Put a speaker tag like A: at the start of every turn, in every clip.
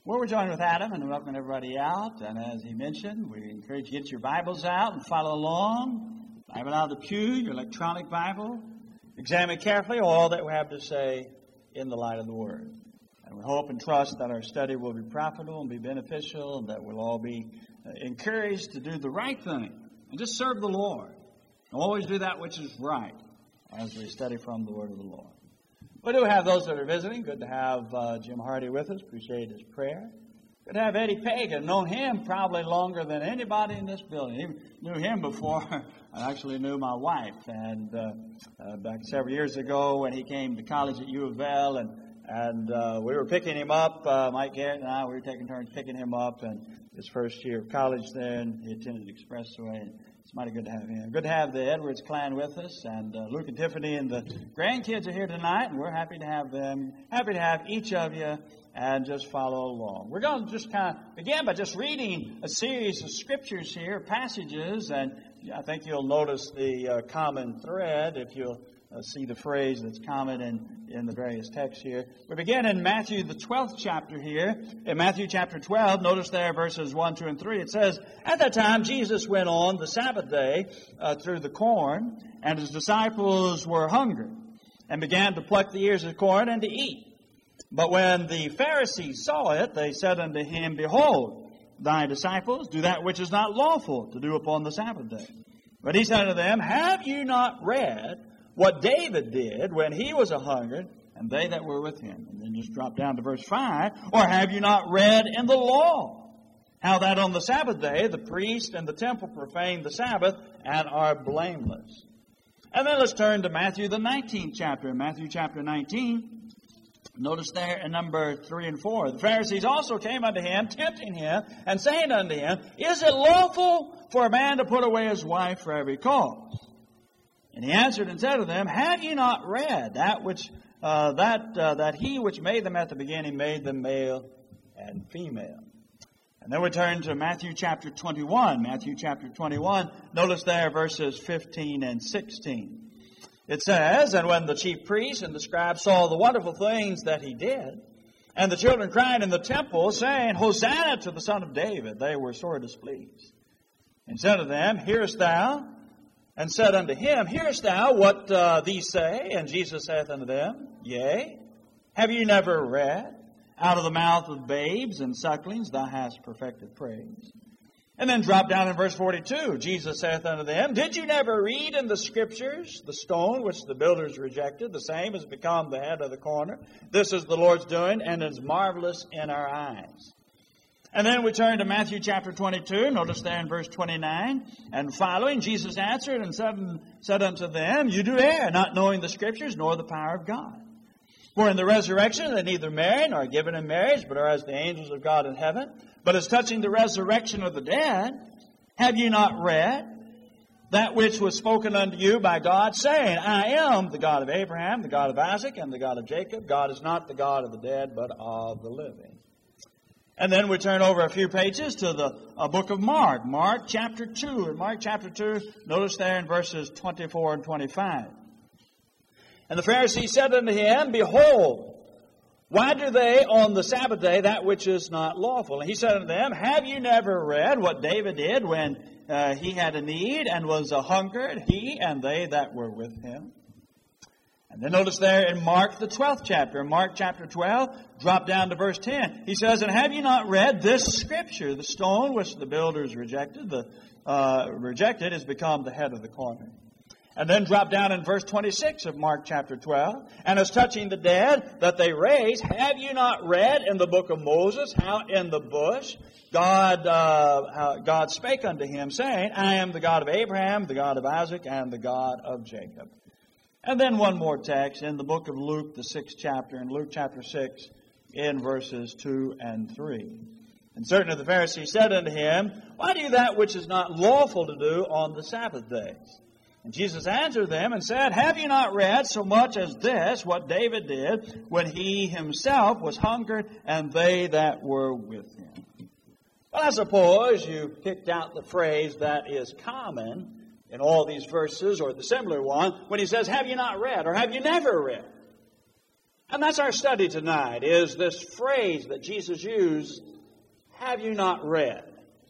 A: Well, we're joined with Adam and welcoming everybody out. And as he mentioned, we encourage you to get your Bibles out and follow along. Bible out of the pew, your electronic Bible. Examine carefully all that we have to say in the light of the Word. And we hope and trust that our study will be profitable and be beneficial, and that we'll all be encouraged to do the right thing and just serve the Lord. And always do that which is right as we study from the Word of the Lord. We do have those that are visiting. Good to have Jim Hardy with us. Appreciate his prayer. Good to have Eddie Pagan. Known him probably longer than anybody in this building. Even knew him before I actually knew my wife. And back several years ago when he came to college at U of L, and we were picking him up. Mike Garrett and I, we were taking turns picking him up. And his first year of college then, he attended Expressway. It's mighty good to have him. Good to have the Edwards clan with us, and Luke and Tiffany and the grandkids are here tonight, and we're happy to have them. Happy to have each of you, and just follow along. We're going to just kind of begin by just reading a series of scriptures here, passages, and I think you'll notice the common thread if you'll see the phrase that's common in the various texts here. We begin in Matthew, the 12th chapter here. In Matthew chapter 12, notice there verses 1, 2, and 3. It says, "At that time Jesus went on the Sabbath day through the corn, and his disciples were hungry, and began to pluck the ears of corn and to eat. But when the Pharisees saw it, they said unto him, Behold, thy disciples do that which is not lawful to do upon the Sabbath day. But he said unto them, Have you not read what David did when he was a hungered, and they that were with him?" And then just drop down to verse 5. "Or have you not read in the law how that on the Sabbath day the priest and the temple profane the Sabbath and are blameless?" And then let's turn to Matthew, the 19th chapter. In Matthew chapter 19, notice there in number 3 and 4. "The Pharisees also came unto him, tempting him, and saying unto him, Is it lawful for a man to put away his wife for every cause? And he answered and said to them, Have ye not read that he which made them at the beginning made them male and female?" And then we turn to Matthew chapter 21. Matthew chapter 21, notice there verses 15 and 16. It says, "And when the chief priests and the scribes saw the wonderful things that he did, and the children cried in the temple, saying, Hosanna to the Son of David, they were sore displeased. And said to them, Hearest thou? And said unto him, Hearest thou what these say? And Jesus saith unto them, Yea. Have you never read, Out of the mouth of babes and sucklings thou hast perfected praise? And then drop down in verse 42. Jesus saith unto them, Did you never read in the Scriptures, the stone which the builders rejected, the same has become the head of the corner? This is the Lord's doing, and is marvelous in our eyes. And then we turn to Matthew chapter 22. Notice there in verse 29 and following, Jesus answered and said unto them, You do err, not knowing the Scriptures, nor the power of God. For in the resurrection they neither marry nor are given in marriage, but are as the angels of God in heaven. But as touching the resurrection of the dead, have ye not read that which was spoken unto you by God, saying, I am the God of Abraham, the God of Isaac, and the God of Jacob. God is not the God of the dead, but of the living." And then we turn over a few pages to the book of Mark. Mark chapter 2. In Mark chapter 2, notice there in verses 24 and 25. "And the Pharisees said unto him, Behold, why do they on the Sabbath day that which is not lawful? And he said unto them, Have you never read what David did when he had a need and was a hungered, he and they that were with him?" And then notice there in Mark, the 12th chapter. In Mark chapter 12, drop down to verse 10. He says, "And have you not read this Scripture, the stone which the builders rejected, has become the head of the corner." And then drop down in verse 26 of Mark chapter 12. "And as touching the dead that they raised, have you not read in the book of Moses how in the bush God spake unto him, saying, I am the God of Abraham, the God of Isaac, and the God of Jacob." And then one more text in the book of Luke, the 6th chapter, in Luke chapter 6, in verses 2 and 3. "And certain of the Pharisees said unto him, Why do you that which is not lawful to do on the Sabbath days? And Jesus answered them and said, Have you not read so much as this, what David did when he himself was hungered, and they that were with him?" Well, I suppose you picked out the phrase that is common in all these verses, or the similar one, when he says, Have you not read, or have you never read? And that's our study tonight, is this phrase that Jesus used, have you not read?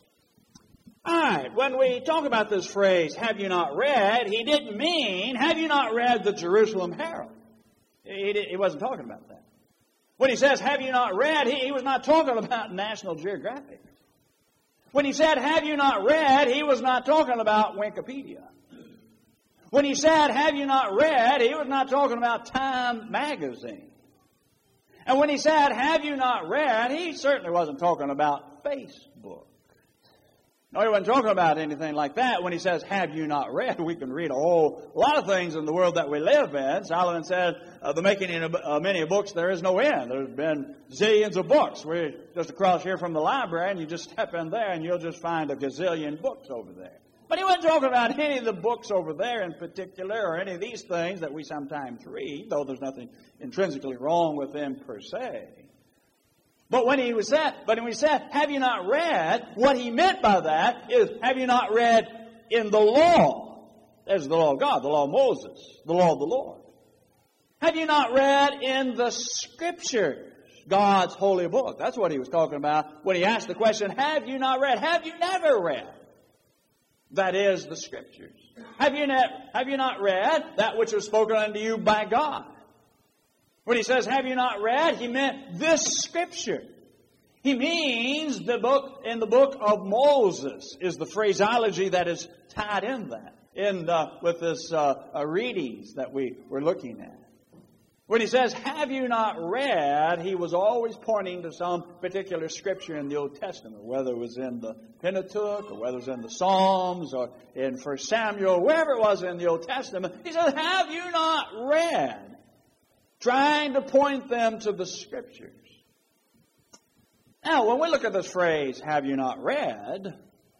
A: All right, when we talk about this phrase, have you not read, he didn't mean, have you not read the Jerusalem Herald? He wasn't talking about that. When he says, have you not read, he was not talking about National Geographic. When he said, have you not read, he was not talking about Wikipedia. When he said, have you not read, he was not talking about Time magazine. And when he said, have you not read, he certainly wasn't talking about Facebook. No, he wasn't talking about anything like that. When he says, have you not read, we can read a whole lot of things in the world that we live in. Solomon said, the making of many books, there is no end. There's been zillions of books. We're just across here from the library, and you just step in there, and you'll just find a gazillion books over there. But he wasn't talking about any of the books over there in particular, or any of these things that we sometimes read, though there's nothing intrinsically wrong with them per se. But when he said, have you not read, what he meant by that is, have you not read in the law? There's the law of God, the law of Moses, the law of the Lord. Have you not read in the Scriptures, God's holy book? That's what he was talking about when he asked the question, have you not read? Have you never read? That is the Scriptures. Have you not read that which was spoken unto you by God? When he says, have you not read, he meant this Scripture. He means the book, in the book of Moses is the phraseology that is tied in that, with this readings that we were looking at. When he says, have you not read, he was always pointing to some particular Scripture in the Old Testament, whether it was in the Pentateuch, or whether it was in the Psalms, or in 1 Samuel, wherever it was in the Old Testament. He says, have you not read? Trying to point them to the Scriptures. Now, when we look at this phrase, have you not read,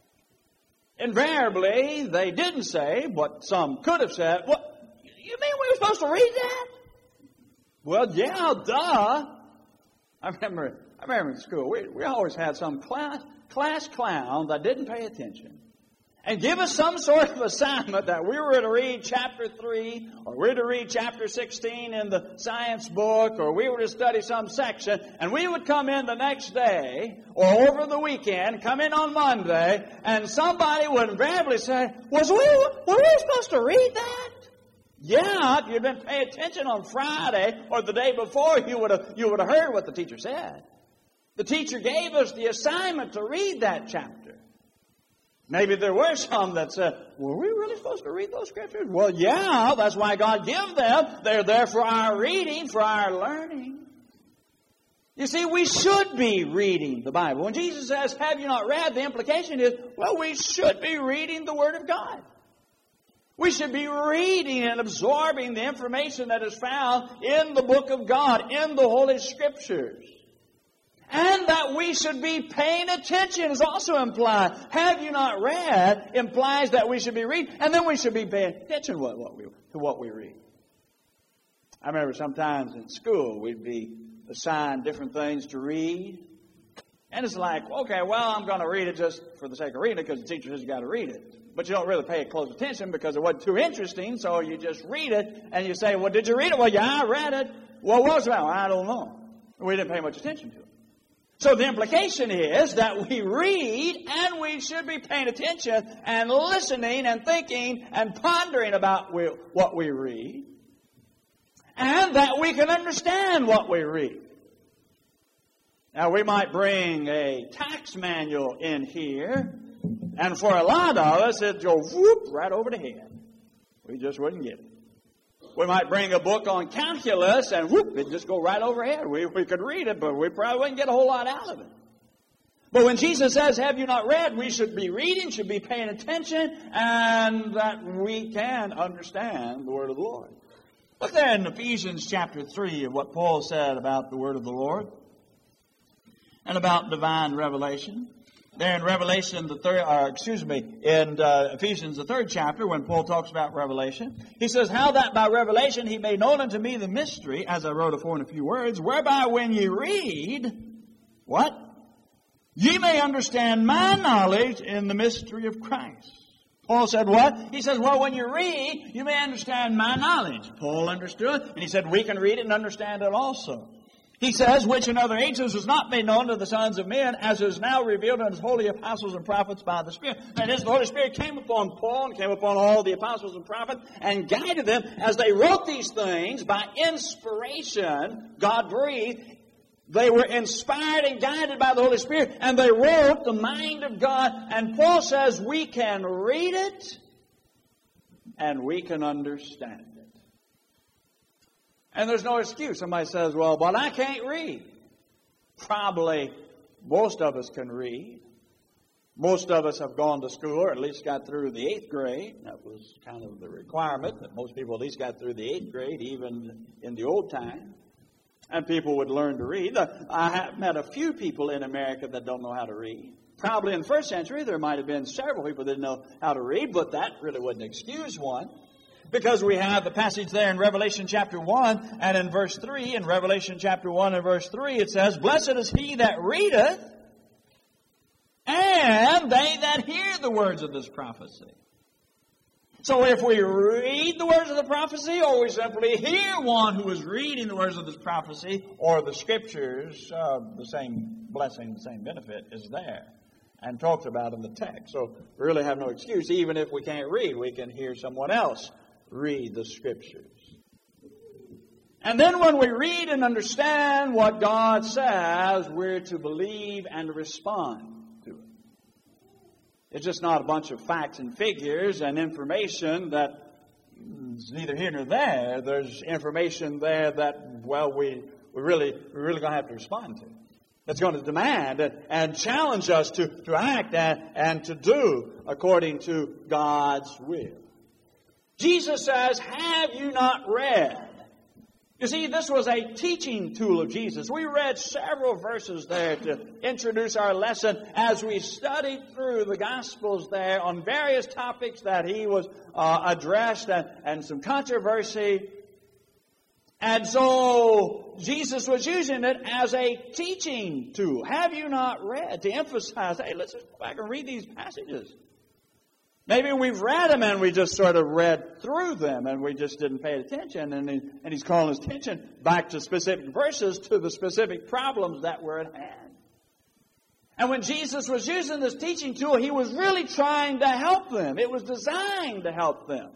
A: invariably they didn't say what some could have said. What, you mean we were supposed to read that? Well, yeah, duh. I remember in school, we always had some class clown that didn't pay attention and give us some sort of assignment that we were to read chapter 3, or we were to read chapter 16 in the science book, or we were to study some section, and we would come in the next day, or over the weekend, come in on Monday, and somebody would invariably say, were we supposed to read that? Yeah, if you'd been paying attention on Friday or the day before, you would have heard what the teacher said. The teacher gave us the assignment to read that chapter. Maybe there were some that said, were we really supposed to read those Scriptures? Well, yeah, that's why God gave them. They're there for our reading, for our learning. You see, we should be reading the Bible. When Jesus says, have you not read, the implication is, well, we should be reading the Word of God. We should be reading and absorbing the information that is found in the book of God, in the Holy Scriptures. And that we should be paying attention is also implied. Have you not read implies that we should be reading, and then we should be paying attention to what we read. I remember sometimes in school we'd be assigned different things to read. And it's like, okay, well, I'm going to read it just for the sake of reading it because the teacher says you got to read it. But you don't really pay close attention because it wasn't too interesting, so you just read it and you say, well, did you read it? Well, yeah, I read it. Well, what was it about? Well, I don't know. We didn't pay much attention to it. So the implication is that we read and we should be paying attention and listening and thinking and pondering about what we read, and that we can understand what we read. Now, we might bring a tax manual in here, and for a lot of us, it'd go whoop right over the head. We just wouldn't get it. We might bring a book on calculus, and whoop, it'd just go right overhead. We could read it, but we probably wouldn't get a whole lot out of it. But when Jesus says, have you not read, we should be reading, should be paying attention, and that we can understand the Word of the Lord. Look there in Ephesians chapter 3 of what Paul said about the Word of the Lord and about divine revelation. There in Revelation, in Ephesians, the 3rd chapter, when Paul talks about revelation, he says, how that by revelation he made known unto me the mystery, as I wrote afore in a few words, whereby when ye read, what? Ye may understand my knowledge in the mystery of Christ. Paul said what? He says, well, when you read, you may understand my knowledge. Paul understood, and he said, we can read it and understand it also. He says, which in other ages was not made known to the sons of men, as is now revealed unto his holy apostles and prophets by the Spirit. That is, the Holy Spirit came upon Paul and came upon all the apostles and prophets and guided them as they wrote these things by inspiration. God breathed. They were inspired and guided by the Holy Spirit, and they wrote the mind of God. And Paul says we can read it and we can understand it. And there's no excuse. Somebody says, well, but I can't read. Probably most of us can read. Most of us have gone to school, or at least got through the 8th grade. That was kind of the requirement, that most people at least got through the 8th grade, even in the old time. And people would learn to read. I have met a few people in America that don't know how to read. Probably in the first century there might have been several people that didn't know how to read, but that really wouldn't excuse one. Because we have the passage there in Revelation chapter 1 and in verse 3. In Revelation chapter 1 and verse 3 it says, blessed is he that readeth, and they that hear the words of this prophecy. So if we read the words of the prophecy, or we simply hear one who is reading the words of this prophecy, or the Scriptures, the same blessing, the same benefit is there and talked about in the text. So we really have no excuse. Even if we can't read, we can hear someone else read the Scriptures. And then when we read and understand what God says, we're to believe and respond to it. It's just not a bunch of facts and figures and information that is neither here nor there. There's information there that, well, we're really going to have to respond to. That's going to demand and challenge us to act and to do according to God's will. Jesus says, have you not read? You see, this was a teaching tool of Jesus. We read several verses there to introduce our lesson as we studied through the Gospels there on various topics that he was addressed and some controversy. And so Jesus was using it as a teaching tool. Have you not read? To emphasize, hey, let's just go back and read these passages. Maybe we've read them and we just sort of read through them and we just didn't pay attention. And he's calling his attention back to specific verses, to the specific problems that were at hand. And when Jesus was using this teaching tool, he was really trying to help them. It was designed to help them.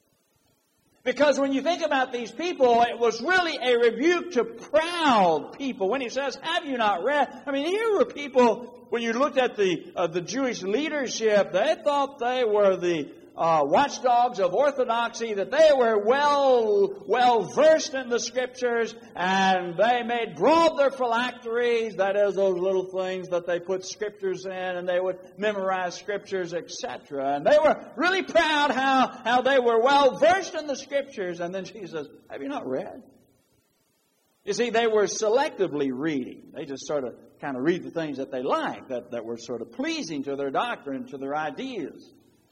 A: Because when you think about these people, it was really a rebuke to proud people. When he says, have you not read? I mean, here were people, when you looked at the Jewish leadership, they thought they were the watchdogs of orthodoxy, that they were well versed in the Scriptures, and they made broad their phylacteries, that is, those little things that they put Scriptures in, and they would memorize Scriptures, etc. And they were really proud how they were well versed in the Scriptures. And then Jesus says, have you not read? You see, they were selectively reading. They just sort of kind of read the things that they liked, that were sort of pleasing to their doctrine, to their ideas.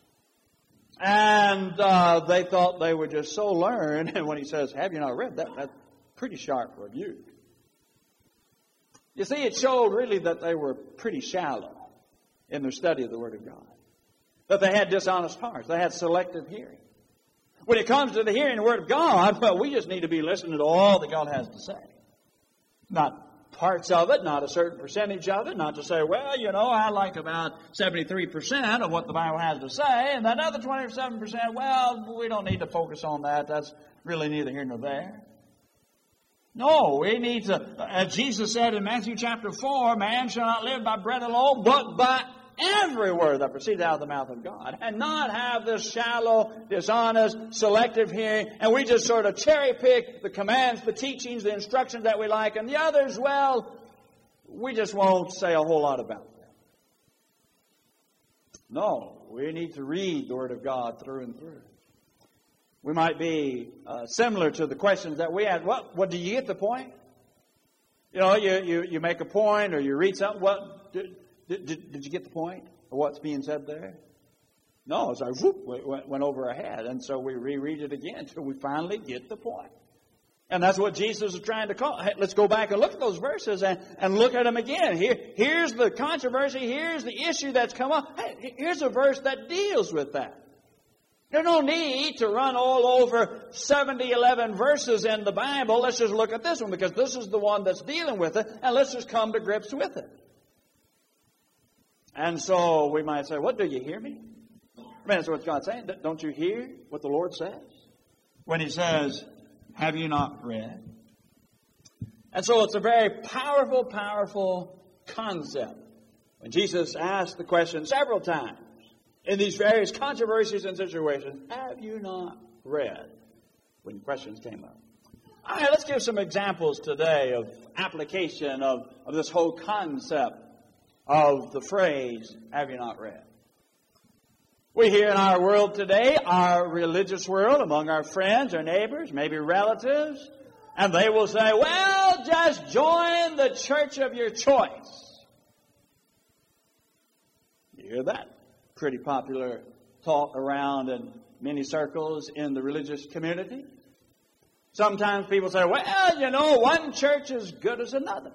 A: And they thought they were just so learned. And when he says, have you not read? That's pretty sharp rebuke. You see, it showed really that they were pretty shallow in their study of the Word of God. That they had dishonest hearts. They had selective hearing. When it comes to the hearing the Word of God, well, we just need to be listening to all that God has to say. Not parts of it, not a certain percentage of it, not to say, well, you know, I like about 73% of what the Bible has to say, and that other 27%, well, we don't need to focus on that. That's really neither here nor there. No, we need to, as Jesus said in Matthew chapter 4, man shall not live by bread alone, but by every word that proceeds out of the mouth of God. And not have this shallow, dishonest, selective hearing, and we just sort of cherry pick the commands, the teachings, the instructions that we like, and the others, well, we just won't say a whole lot about them. No, we need to read the Word of God through and through. We might be similar to the questions that we had. What do you get the point? You know, you make a point or you read something. What did you get the point of what's being said there? No, it's like went over our head. And so we reread it again until we finally get the point. And that's what Jesus is trying to call. Hey, let's go back and look at those verses and look at them again. Here's the controversy. Here's the issue that's come up. Hey, here's a verse that deals with that. There's no need to run all over 11 verses in the Bible. Let's just look at this one because this is the one that's dealing with it, and let's just come to grips with it. And so we might say, what, do you hear me? I mean, that's what God's saying. Don't you hear what the Lord says? When He says, have you not read? And so it's a very powerful, powerful concept. When Jesus asked the question several times in these various controversies and situations, have you not read? When questions came up. All right, let's give some examples today of application of this whole concept of the phrase, have you not read? We hear in our world today, our religious world, among our friends, our neighbors, maybe relatives, and they will say, well, just join the church of your choice. You hear that? Pretty popular talk around in many circles in the religious community. Sometimes people say, well, you know, one church is as good as another.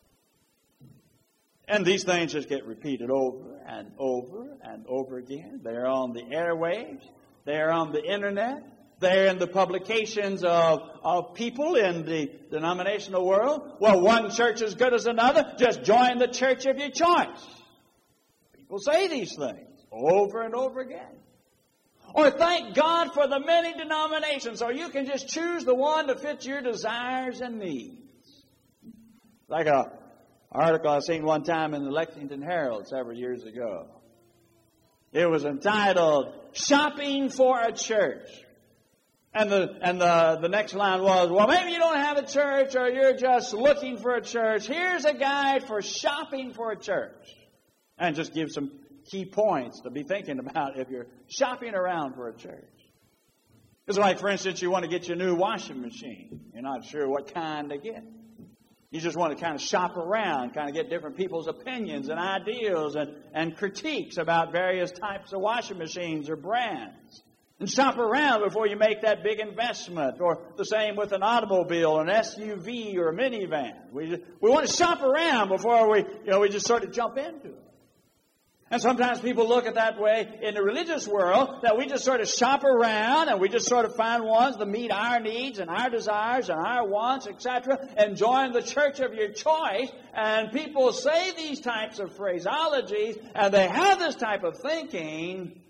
A: And these things just get repeated over and over and over again. They're on the airwaves. They're on the internet. They're in the publications of people in the denominational world. Well, one church is as good as another. Just join the church of your choice. People say these things over and over again. Or thank God for the many denominations, or you can just choose the one to fit your desires and needs. Like an article I seen one time in the Lexington Herald several years ago. It was entitled, Shopping for a Church. And the next line was, well, maybe you don't have a church or you're just looking for a church. Here's a guide for shopping for a church. And just give some key points to be thinking about if you're shopping around for a church. It's like, for instance, you want to get your new washing machine. You're not sure what kind to get. You just want to kind of shop around, kind of get different people's opinions and ideals and critiques about various types of washing machines or brands. And shop around before you make that big investment. Or the same with an automobile, an SUV or a minivan. We want to shop around before we just sort of jump into it. And sometimes people look at that way in the religious world, that we just sort of shop around and we just sort of find ones that meet our needs and our desires and our wants, etc., and join the church of your choice. And people say these types of phraseologies, and they have this type of thinking,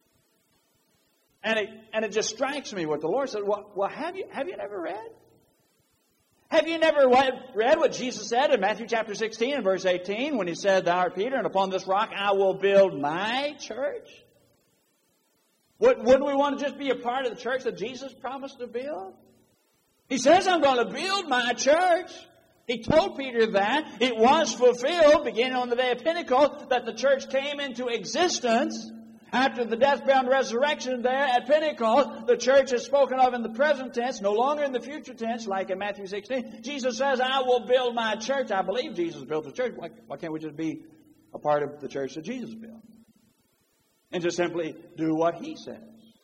A: and it just strikes me what the Lord said. Well, have you never read? Have you never read what Jesus said in Matthew chapter 16 and verse 18 when He said, Thou art Peter, and upon this rock I will build my church? Wouldn't we want to just be a part of the church that Jesus promised to build? He says, I'm going to build my church. He told Peter that. It was fulfilled beginning on the day of Pentecost that the church came into existence. After the death, burial, and resurrection there at Pentecost, the church is spoken of in the present tense, no longer in the future tense, like in Matthew 16. Jesus says, I will build my church. I believe Jesus built the church. Why can't we just be a part of the church that Jesus built? And just simply do what He says.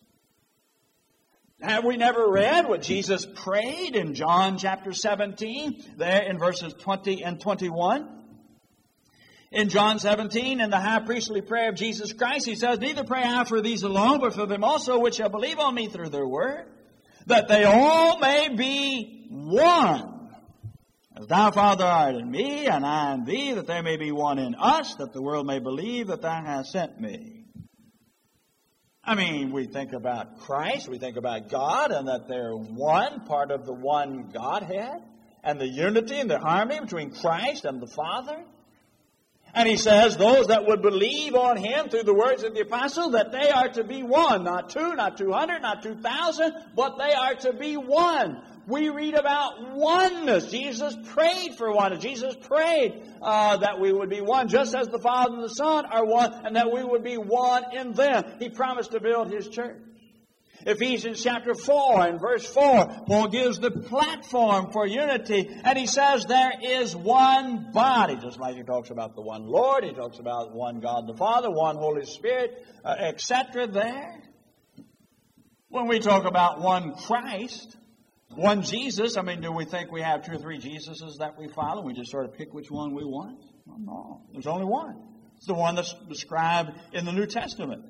A: Have we never read what Jesus prayed in John chapter 17, there in verses 20 and 21? In John 17, in the high priestly prayer of Jesus Christ, He says, Neither pray I for these alone, but for them also which shall believe on me through their word, that they all may be one. As Thou, Father, art in me, and I in Thee, that there may be one in us, that the world may believe that Thou hast sent me. I mean, we think about Christ, we think about God, and that they're one, part of the one Godhead, and the unity and the harmony between Christ and the Father. And He says, those that would believe on Him through the words of the apostle, that they are to be one. Not two, not 200, not 2,000, but they are to be one. We read about oneness. Jesus prayed for oneness. Jesus prayed that we would be one, just as the Father and the Son are one, and that we would be one in them. He promised to build His church. Ephesians chapter 4 and verse 4, Paul gives the platform for unity, and he says there is one body, just like he talks about the one Lord, he talks about one God the Father, one Holy Spirit, etc. there. When we talk about one Christ, one Jesus, I mean, do we think we have 2 or 3 Jesuses that we follow? We just sort of pick which one we want? No, there's only one. It's the one that's described in the New Testament.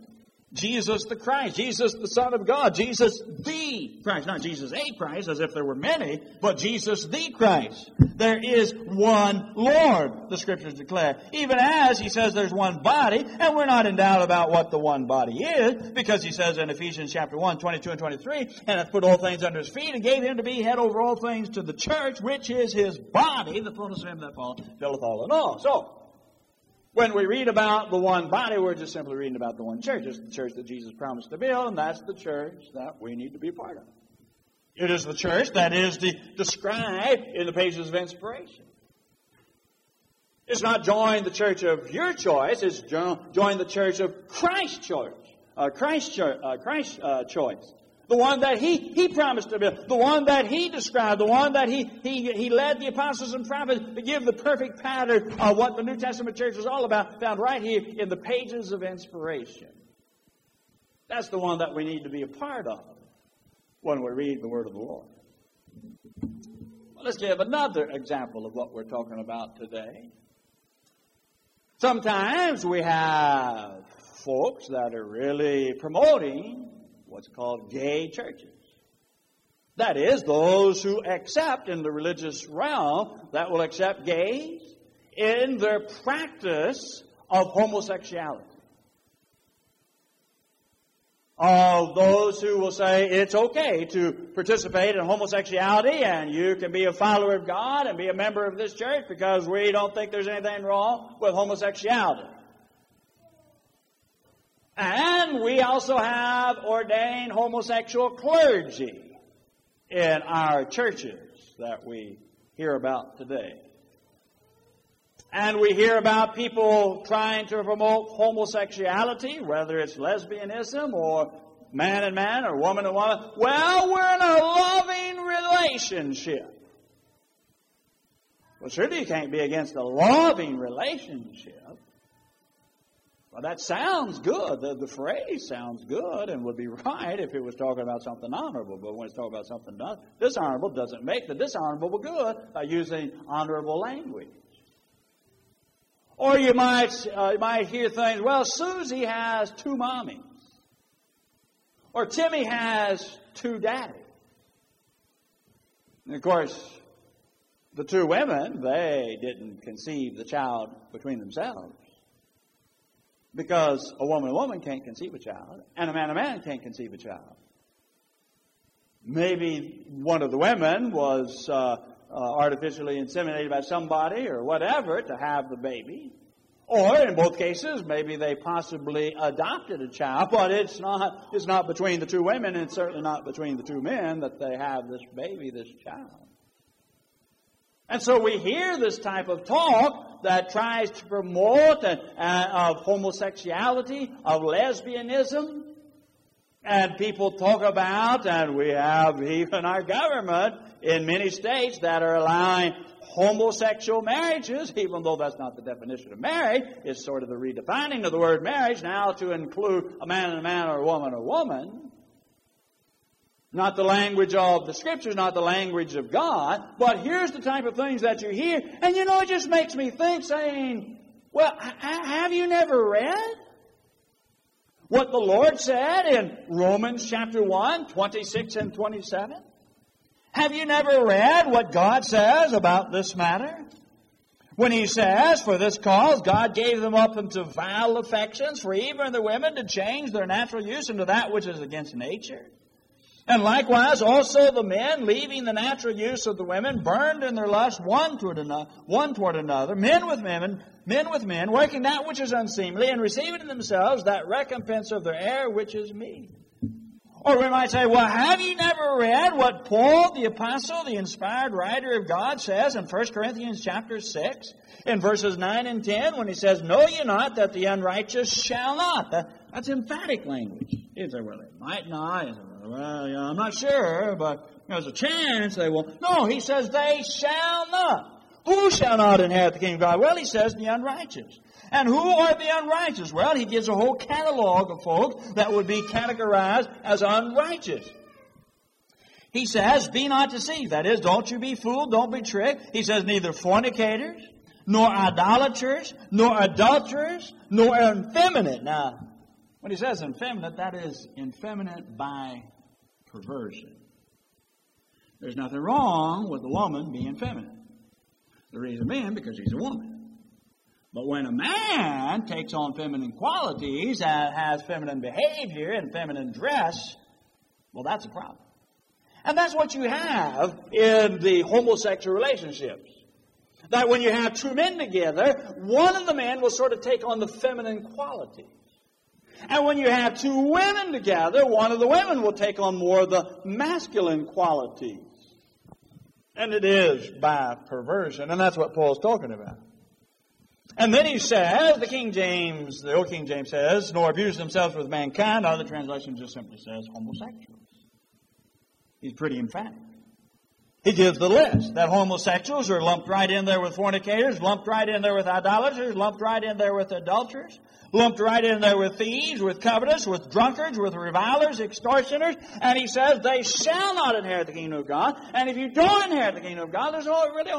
A: Jesus the Christ, Jesus the Son of God, Jesus the Christ. Not Jesus a Christ, as if there were many, but Jesus the Christ. There is one Lord, the Scriptures declare. Even as he says there's one body, and we're not in doubt about what the one body is, because he says in Ephesians chapter 1, 22 and 23, and hath put all things under his feet, and gave him to be head over all things to the church, which is his body, the fullness of him that filleth all in all. So, when we read about the one body, we're just simply reading about the one church. It's the church that Jesus promised to build, and that's the church that we need to be a part of. It is the church that is described in the pages of inspiration. It's not join the church of your choice. It's join the church of Christ's choice. Christ's choice. The one that he promised to build. The one that he described. The one that he led the apostles and prophets to give the perfect pattern of what the New Testament church is all about. Found right here in the pages of inspiration. That's the one that we need to be a part of when we read the Word of the Lord. Well, let's give another example of what we're talking about today. Sometimes we have folks that are really promoting what's called gay churches. That is, those who accept in the religious realm that will accept gays in their practice of homosexuality. Of those who will say it's okay to participate in homosexuality and you can be a follower of God and be a member of this church because we don't think there's anything wrong with homosexuality. And we also have ordained homosexual clergy in our churches that we hear about today. And we hear about people trying to promote homosexuality, whether it's lesbianism or man and man or woman and woman. Well, we're in a loving relationship. Well, certainly you can't be against a loving relationship. Well, that sounds good. The phrase sounds good and would be right if it was talking about something honorable. But when it's talking about something dishonorable, doesn't make the dishonorable good by using honorable language. Or you might hear things, well, Susie has 2 mommies. Or Timmy has 2 daddies. And of course, the 2 women, they didn't conceive the child between themselves. Because a woman can't conceive a child, and a man can't conceive a child. Maybe one of the women was artificially inseminated by somebody or whatever to have the baby. Or in both cases, maybe they possibly adopted a child, but it's not between the 2 women, and it's certainly not between the 2 men that they have this baby, this child. And so we hear this type of talk that tries to promote of homosexuality, of lesbianism. And people talk about, and we have even our government in many states that are allowing homosexual marriages, even though that's not the definition of marriage. It's sort of the redefining of the word marriage now to include a man and a man or a woman. Not the language of the Scriptures, not the language of God. But here's the type of things that you hear. And it just makes me think, saying, well, have you never read what the Lord said in Romans chapter 1, 26 and 27? Have you never read what God says about this matter? When He says, for this cause God gave them up into vile affections, for even the women to change their natural use into that which is against nature. And likewise, also the men, leaving the natural use of the women, burned in their lust one toward another, men with men, working that which is unseemly, and receiving in themselves that recompense of their error which is mean. Or we might say, well, have you never read what Paul, the apostle, the inspired writer of God, says in 1 Corinthians chapter 6, in verses 9 and 10, when he says, know ye not that the unrighteous shall not? That's emphatic language. You say, well, they might not. Well, I'm not sure, but there's a chance they will. No, he says they shall not. Who shall not inherit the kingdom of God? Well, he says the unrighteous. And who are the unrighteous? Well, he gives a whole catalog of folks that would be categorized as unrighteous. He says, be not deceived. That is, don't you be fooled, don't be tricked. He says, neither fornicators, nor idolaters, nor adulterers, nor effeminate. Now, When he says effeminate, that is effeminate by perversion. There's nothing wrong with a woman being feminine. The reason being because he's a woman. But when a man takes on feminine qualities and has feminine behavior and feminine dress, well, that's a problem. And that's what you have in the homosexual relationships. That when you have two men together, one of the men will sort of take on the feminine qualities. And when you have two women together, one of the women will take on more of the masculine qualities. And it is by perversion. And that's what Paul's talking about. And then he says, the Old King James says, nor abuse themselves with mankind. Other translation just simply says homosexuals. He's pretty emphatic. He gives the list that homosexuals are lumped right in there with fornicators, lumped right in there with idolaters, lumped right in there with adulterers, lumped right in there with thieves, with covetous, with drunkards, with revilers, extortioners. And he says they shall not inherit the kingdom of God. And if you don't inherit the kingdom of God, there's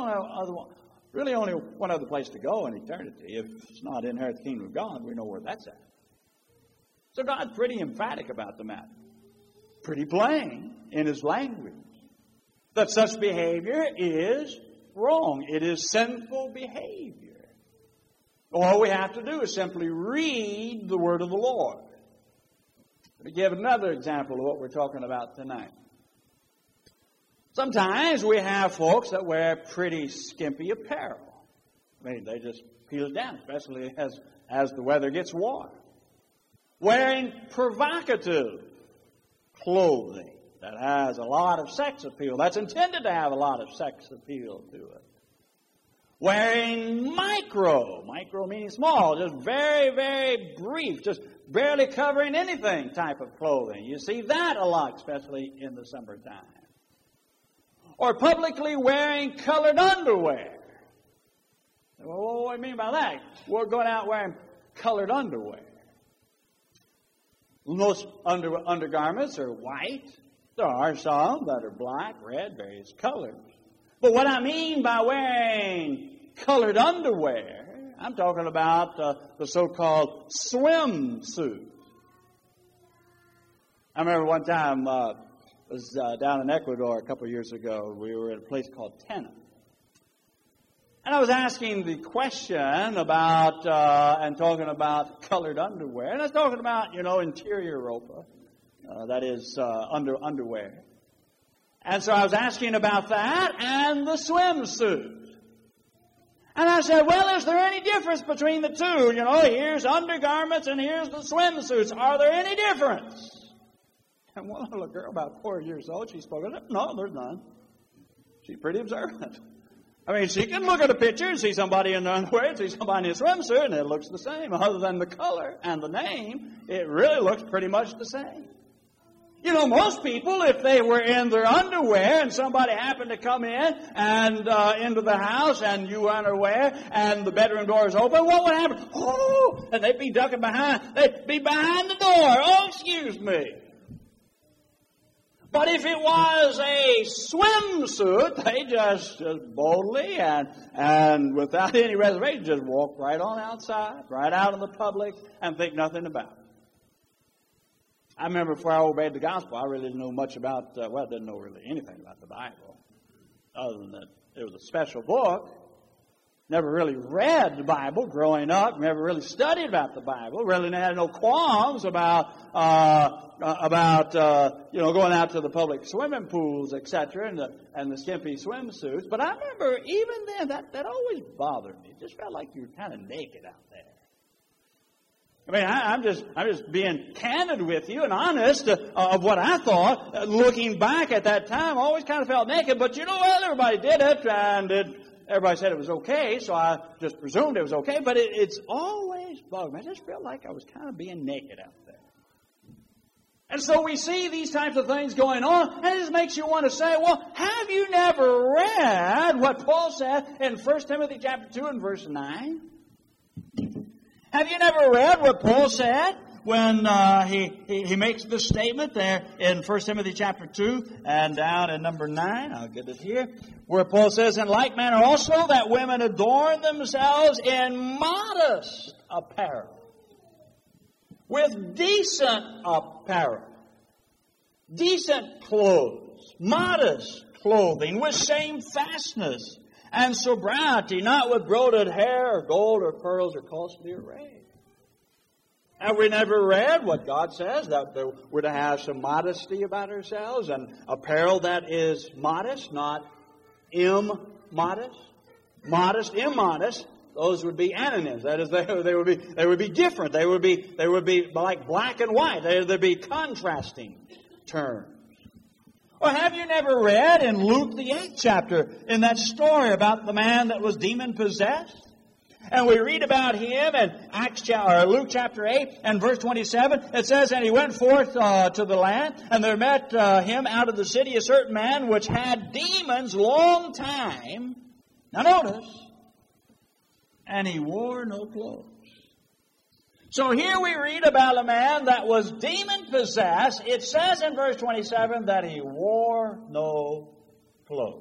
A: really only one other place to go in eternity. If it's not inherit the kingdom of God, we know where that's at. So God's pretty emphatic about the matter. Pretty plain in his language. That such behavior is wrong. It is sinful behavior. All we have to do is simply read the word of the Lord. Let me give another example of what we're talking about tonight. Sometimes we have folks that wear pretty skimpy apparel. I mean, they just peel it down, especially as the weather gets warm. Wearing provocative clothing that has a lot of sex appeal. That's intended to have a lot of sex appeal to it. Wearing micro meaning small, just very, very brief, just barely covering anything type of clothing. You see that a lot, especially in the summertime. Or publicly wearing colored underwear. Well, what do you mean by that? We're going out wearing colored underwear. Most undergarments are white. There are some that are black, red, various colors. But what I mean by wearing colored underwear, I'm talking about the so-called swimsuit. I remember one time, I was down in Ecuador a couple of years ago. We were at a place called Tena. And I was asking the question about, and talking about colored underwear. And I was talking about, interior ropa. That is underwear. And so I was asking about that and the swimsuit. And I said, well, is there any difference between the two? Here's undergarments and here's the swimsuits. Are there any difference? And one little girl, about 4 years old, she spoke up. No, there's none. She's pretty observant. I mean, she can look at a picture and see somebody in the underwear and see somebody in a swimsuit, and it looks the same. Other than the color and the name, it really looks pretty much the same. Most people, if they were in their underwear and somebody happened to come in and into the house and you were unaware and the bedroom door is open, what would happen? Oh, and they'd be ducking behind. They'd be behind the door. Oh, excuse me. But if it was a swimsuit, they just boldly and without any reservation just walk right on outside, right out in the public, and think nothing about it. I remember before I obeyed the gospel, I really didn't know much about, I didn't know really anything about the Bible, other than that it was a special book. Never really read the Bible growing up. Never really studied about the Bible. Really had no qualms about going out to the public swimming pools, etc., and the skimpy swimsuits. But I remember even then that always bothered me. It just felt like you were kind of naked out there. I mean, I'm just being candid with you and honest of what I thought. Looking back at that time, I always kind of felt naked. But everybody did it, and everybody said it was okay, so I just presumed it was okay. But it's always bothered me. I just felt like I was kind of being naked out there. And so we see these types of things going on, and it just makes you want to say, well, have you never read what Paul said in 1 Timothy chapter 2 and verse 9? Have you never read what Paul said when he makes this statement there in 1 Timothy chapter 2 and down in number 9? I'll get it here. Where Paul says, in like manner also that women adorn themselves in modest apparel. with decent apparel, decent clothes, modest clothing, with shamefastness and sobriety, not with broided hair or gold or pearls or costly array. Have we never read what God says, that we're to have some modesty about ourselves and apparel that is modest, not immodest? Modest, immodest, those would be antonyms. That is, they would be different. They would be like black and white. They'd be contrasting terms. Or have you never read in Luke the 8th chapter, in that story about the man that was demon-possessed? And we read about him in Luke chapter 8 and verse 27. It says, and he went forth to the land, and there met him out of the city a certain man which had demons long time. Now notice, and he wore no clothes. So here we read about a man that was demon-possessed. It says in verse 27 that he wore no clothes.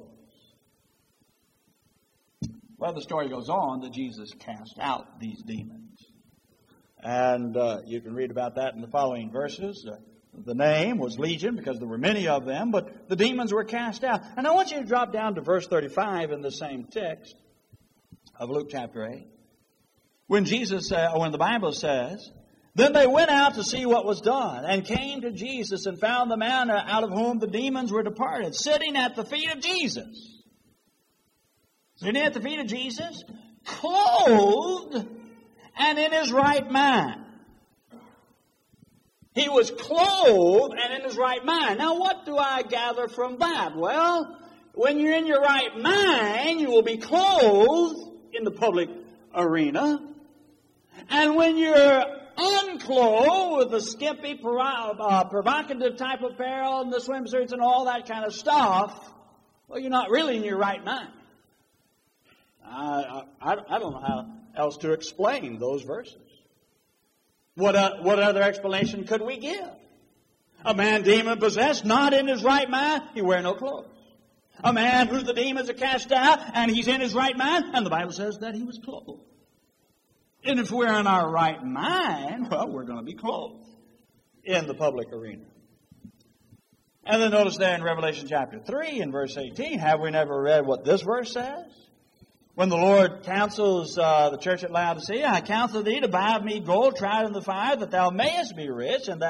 A: Well, the story goes on that Jesus cast out these demons. And you can read about that in the following verses. The name was Legion because there were many of them, but the demons were cast out. And I want you to drop down to verse 35 in the same text of Luke chapter 8. When the Bible says, then they went out to see what was done, and came to Jesus and found the man out of whom the demons were departed, sitting at the feet of Jesus. Sitting at the feet of Jesus, clothed and in his right mind. He was clothed and in his right mind. Now, what do I gather from that? Well, when you're in your right mind, you will be clothed in the public arena. And when you're unclothed with the skimpy, provocative type of apparel and the swimsuits and all that kind of stuff, well, you're not really in your right mind. I don't know how else to explain those verses. What other explanation could we give? A man demon-possessed, not in his right mind, he wear no clothes. A man who the demons are cast out, and he's in his right mind, and the Bible says that he was clothed. And if we're in our right mind, well, we're going to be clothed in the public arena. And then notice there in Revelation chapter 3 and verse 18, have we never read what this verse says? When the Lord counsels the church at Laodicea, I counsel thee to buy of me gold tried in the fire, that thou mayest be rich, and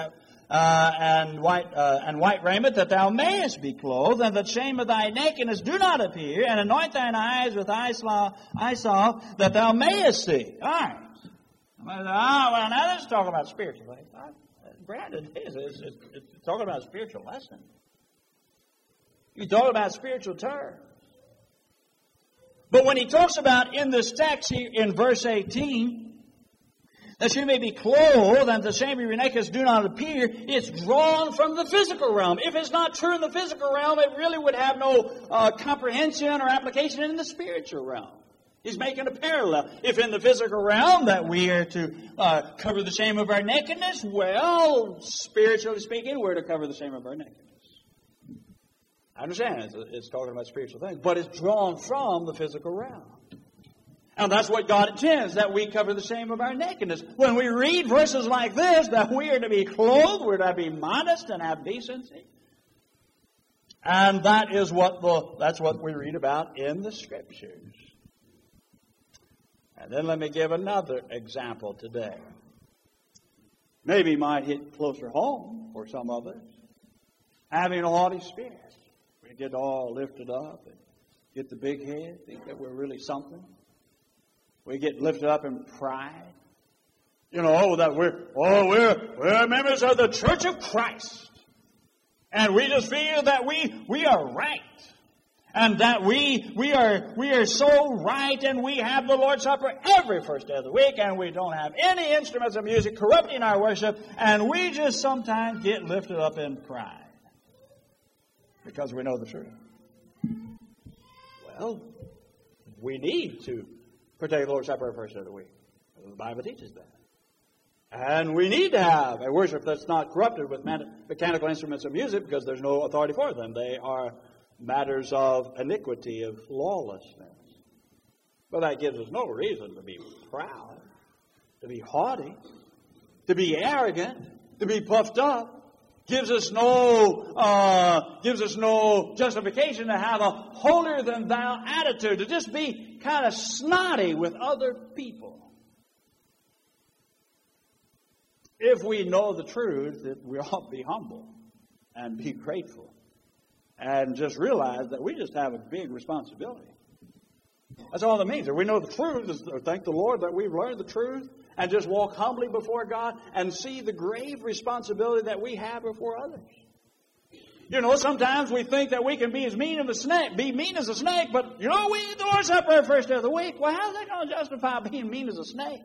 A: white raiment, that thou mayest be clothed, and that shame of thy nakedness do not appear, and anoint thine eyes with eye salve, that thou mayest see. All right. Well, now this is talking about spiritual things. Granted, it's talking about a spiritual lesson. He's talking about spiritual terms. But when he talks about in this text in verse 18, that you may be clothed and the shame of your nakedness do not appear, it's drawn from the physical realm. If it's not true in the physical realm, it really would have no comprehension or application in the spiritual realm. He's making a parallel. If in the physical realm that we are to cover the shame of our nakedness, well, spiritually speaking, we're to cover the shame of our nakedness. I understand it's talking about spiritual things, but it's drawn from the physical realm. And that's what God intends, that we cover the shame of our nakedness. When we read verses like this, that we are to be clothed, we're to be modest and have decency. And that's what we read about in the Scriptures. And then let me give another example today. Maybe might hit closer home for some of us. Having a haughty spirit. We get all lifted up and get the big head, think that we're really something. We get lifted up in pride. That we're members of the Church of Christ. And we just feel that we are right. And that we are so right, and we have the Lord's Supper every first day of the week, and we don't have any instruments of music corrupting our worship, and we just sometimes get lifted up in pride. Because we know the truth. Well, we need to partake of the Lord's Supper every first day of the week. The Bible teaches that. And we need to have a worship that's not corrupted with mechanical instruments of music, because there's no authority for them. They are matters of iniquity, of lawlessness. But that gives us no reason to be proud, to be haughty, to be arrogant, to be puffed up. Gives us no justification to have a holier-than-thou attitude, to just be kind of snotty with other people. If we know the truth, that we ought to be humble and be grateful and just realize that we just have a big responsibility. That's all that means. If we know the truth, thank the Lord that we've learned the truth, and just walk humbly before God and see the grave responsibility that we have before others. You know, sometimes we think that we can be as mean as a snake, but, you know, we eat the Lord's Supper every first day of the week. Well, how's that going to justify being mean as a snake?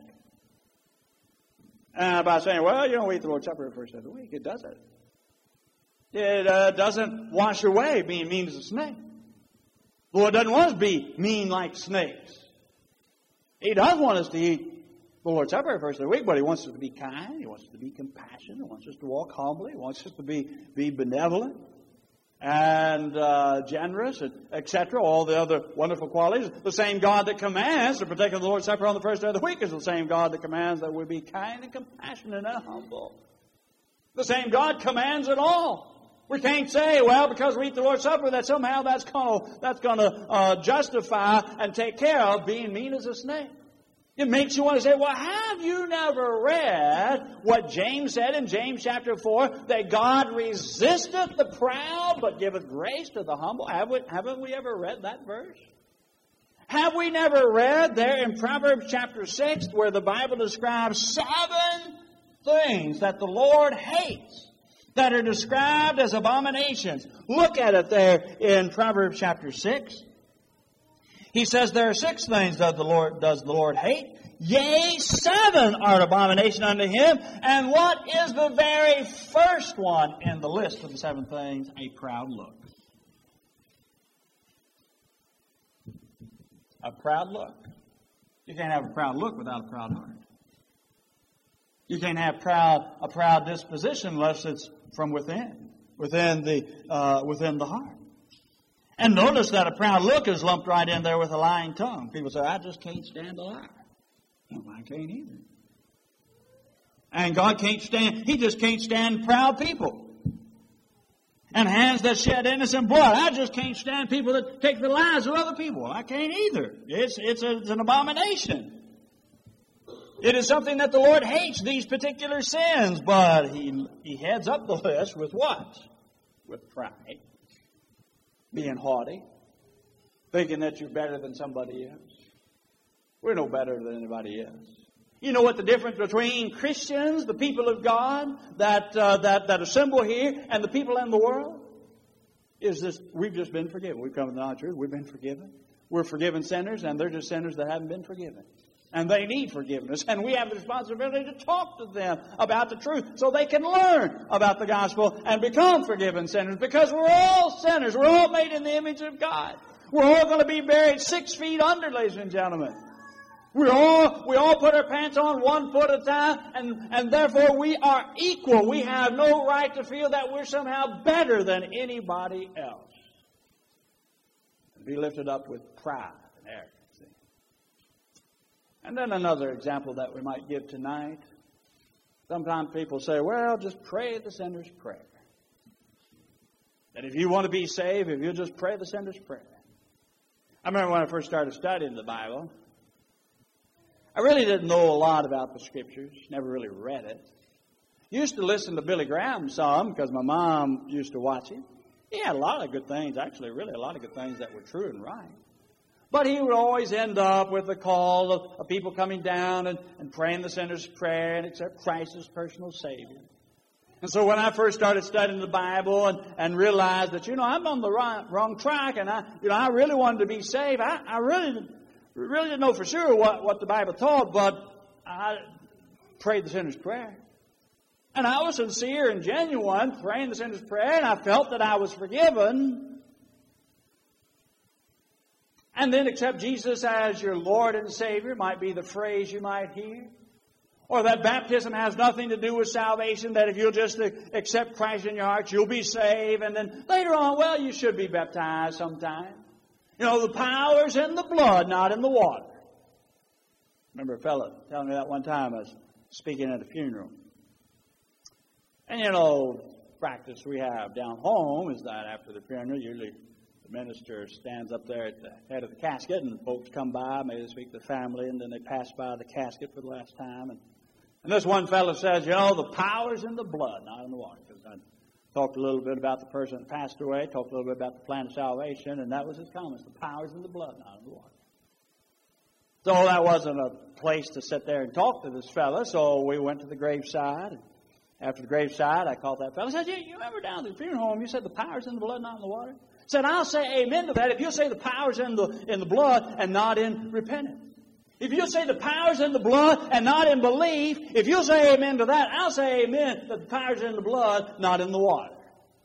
A: By saying, well, you know, we eat the Lord's Supper every first day of the week. It doesn't. It doesn't wash away being mean as a snake. The Lord doesn't want us to be mean like snakes. He does want us to eat the Lord's Supper every first day of the week, but He wants us to be kind. He wants us to be compassionate. He wants us to walk humbly. He wants us to be benevolent and generous, etc. All the other wonderful qualities. The same God that commands to partake of the Lord's Supper on the first day of the week is the same God that commands that we be kind and compassionate and humble. The same God commands it all. We can't say, well, because we eat the Lord's Supper, that somehow that's going to justify and take care of being mean as a snake. It makes you want to say, well, have you never read what James said in James chapter 4, that God resisteth the proud, but giveth grace to the humble? Haven't we ever read that verse? Have we never read there in Proverbs chapter 6, where the Bible describes 7 things that the Lord hates, that are described as abominations? Look at it there in Proverbs chapter 6. He says there are 6 things that the Lord hate. Yea, 7 are an abomination unto Him. And what is the very first one in the list of the 7 things? A proud look. A proud look. You can't have a proud look without a proud heart. You can't have a proud disposition unless it's from within the heart. And notice that a proud look is lumped right in there with a lying tongue. People say, I just can't stand a lie. No, I can't either. And God can't stand, He just can't stand proud people. And hands that shed innocent blood. I just can't stand people that take the lives of other people. I can't either. It's an abomination. It is something that the Lord hates, these particular sins. But He heads up the list with what? With pride. Being haughty. Thinking that you're better than somebody else. We're no better than anybody else. You know what the difference between Christians, the people of God that assemble here, and the people in the world is this: we've just been forgiven. We've come to the knowledge of truth. We've been forgiven. We're forgiven sinners, and they're just sinners that haven't been forgiven. And they need forgiveness. And we have the responsibility to talk to them about the truth so they can learn about the gospel and become forgiven sinners. Because we're all sinners. We're all made in the image of God. We're all going to be buried 6 feet under, ladies and gentlemen. We all put our pants on 1 foot at a time, and therefore we are equal. We have no right to feel that we're somehow better than anybody else. And be lifted up with pride and arrogance. And then another example that we might give tonight. Sometimes people say, well, just pray the sinner's prayer. That if you want to be saved, if you'll just pray the sinner's prayer. I remember when I first started studying the Bible, I really didn't know a lot about the Scriptures. Never really read it. Used to listen to Billy Graham some because my mom used to watch him. He had a lot of good things, actually, really a lot of good things that were true and right. But he would always end up with the call of people coming down and praying the sinner's prayer and accept Christ as personal Savior. And so when I first started studying the Bible and realized that, I'm on the wrong track and I really wanted to be saved, I really didn't know for sure what the Bible taught, but I prayed the sinner's prayer. And I was sincere and genuine praying the sinner's prayer, and I felt that I was forgiven. And then accept Jesus as your Lord and Savior might be the phrase you might hear. Or that baptism has nothing to do with salvation, that if you'll just accept Christ in your heart, you'll be saved. And then later on, well, you should be baptized sometime. The power's in the blood, not in the water. Remember a fellow telling me that one time. I was speaking at a funeral. And practice we have down home is that after the funeral, usually the minister stands up there at the head of the casket, and folks come by, maybe they speak to the family, and then they pass by the casket for the last time. And this one fellow says, the power's in the blood, not in the water. Because I talked a little bit about the person that passed away, talked a little bit about the plan of salvation, and that was his comments. The power's in the blood, not in the water. So that wasn't a place to sit there and talk to this fellow, so we went to the graveside. After the graveside, I called that fellow. I said, you remember down at the funeral home, you said the power's in the blood, not in the water? I said, I'll say amen to that if you'll say the power's in the blood and not in repentance. If you'll say the power's in the blood and not in belief, if you'll say amen to that, I'll say amen that the power's in the blood, not in the water.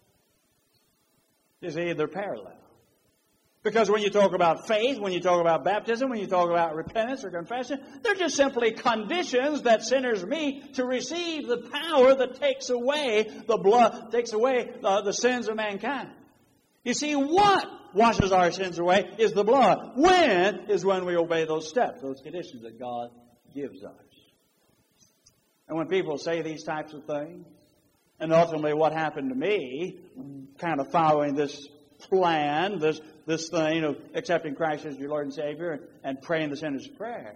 A: You see, they're parallel. Because when you talk about faith, when you talk about baptism, when you talk about repentance or confession, they're just simply conditions that sinners meet to receive the power that takes away the blood, takes away the sins of mankind. You see, what washes our sins away is the blood. When is when we obey those steps, those conditions that God gives us. And when people say these types of things, and ultimately what happened to me, kind of following this plan, this thing of accepting Christ as your Lord and Savior and praying the sinner's prayer.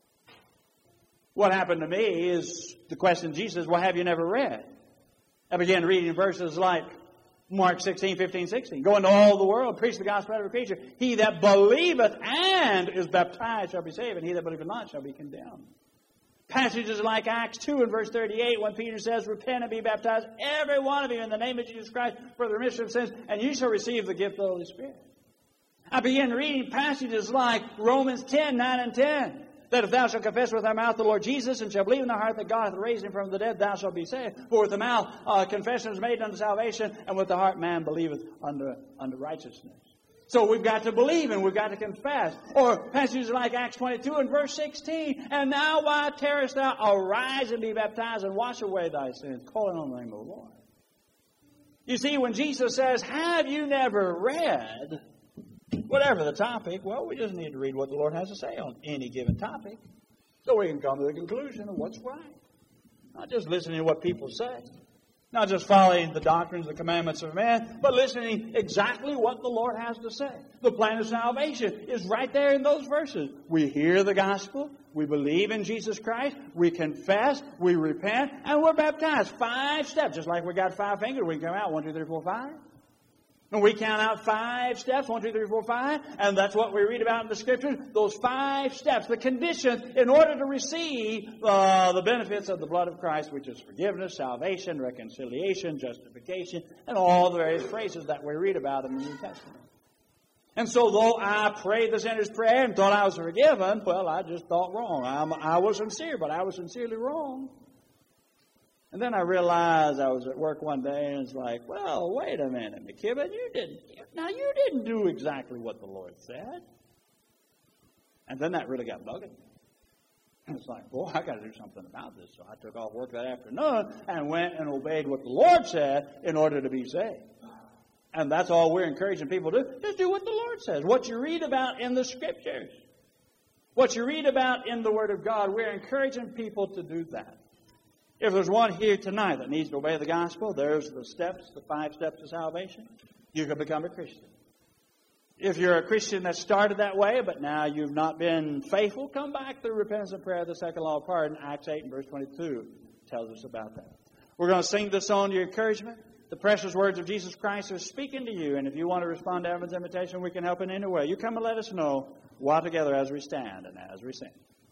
A: What happened to me is the question Jesus, well, have you never read? I began reading verses like Mark 16, 15, 16. Go into all the world, preach the gospel to every creature. He that believeth and is baptized shall be saved, and he that believeth not shall be condemned. Passages like Acts 2 and verse 38 when Peter says, repent and be baptized, every one of you in the name of Jesus Christ for the remission of sins, and you shall receive the gift of the Holy Spirit. I began reading passages like Romans 10, 9 and 10. That if thou shalt confess with thy mouth the Lord Jesus and shalt believe in thy heart that God hath raised him from the dead, thou shalt be saved. For with the mouth confession is made unto salvation, and with the heart man believeth unto righteousness. So we've got to believe and we've got to confess. Or passages like Acts 22 and verse 16. And now why tarriest thou? Arise and be baptized and wash away thy sins, calling on the name of the Lord. You see, when Jesus says, have you never read? Whatever the topic, well, we just need to read what the Lord has to say on any given topic so we can come to the conclusion of what's right. Not just listening to what people say. Not just following the doctrines, the commandments of man, but listening exactly what the Lord has to say. The plan of salvation is right there in those verses. We hear the gospel, we believe in Jesus Christ, we confess, we repent, and we're baptized. 5 steps, just like we got 5 fingers, we come out 1, 2, 3, 4, 5. And we count out 5 steps, 1, 2, 3, 4, 5, and that's what we read about in the Scriptures. Those 5 steps, the conditions in order to receive the benefits of the blood of Christ, which is forgiveness, salvation, reconciliation, justification, and all the various phrases that we read about in the New Testament. And so though I prayed the sinner's prayer and thought I was forgiven, well, I just thought wrong. I was sincere, but I was sincerely wrong. And then I realized I was at work one day and it's like, well, wait a minute, McKibben, you didn't do exactly what the Lord said. And then that really got bugging me. It's like, well, I got to do something about this. So I took off work that afternoon and went and obeyed what the Lord said in order to be saved. And that's all we're encouraging people to do. Just do what the Lord says. What you read about in the Scriptures. What you read about in the Word of God, we're encouraging people to do that. If there's one here tonight that needs to obey the gospel, there's the steps, the 5 steps to salvation. You can become a Christian. If you're a Christian that started that way, but now you've not been faithful, come back through repentance and prayer, the second law of pardon. Acts 8 and verse 22 tells us about that. We're going to sing this song to your encouragement. The precious words of Jesus Christ are speaking to you, and if you want to respond to Evan's invitation, we can help in any way. You come and let us know while together as we stand and as we sing.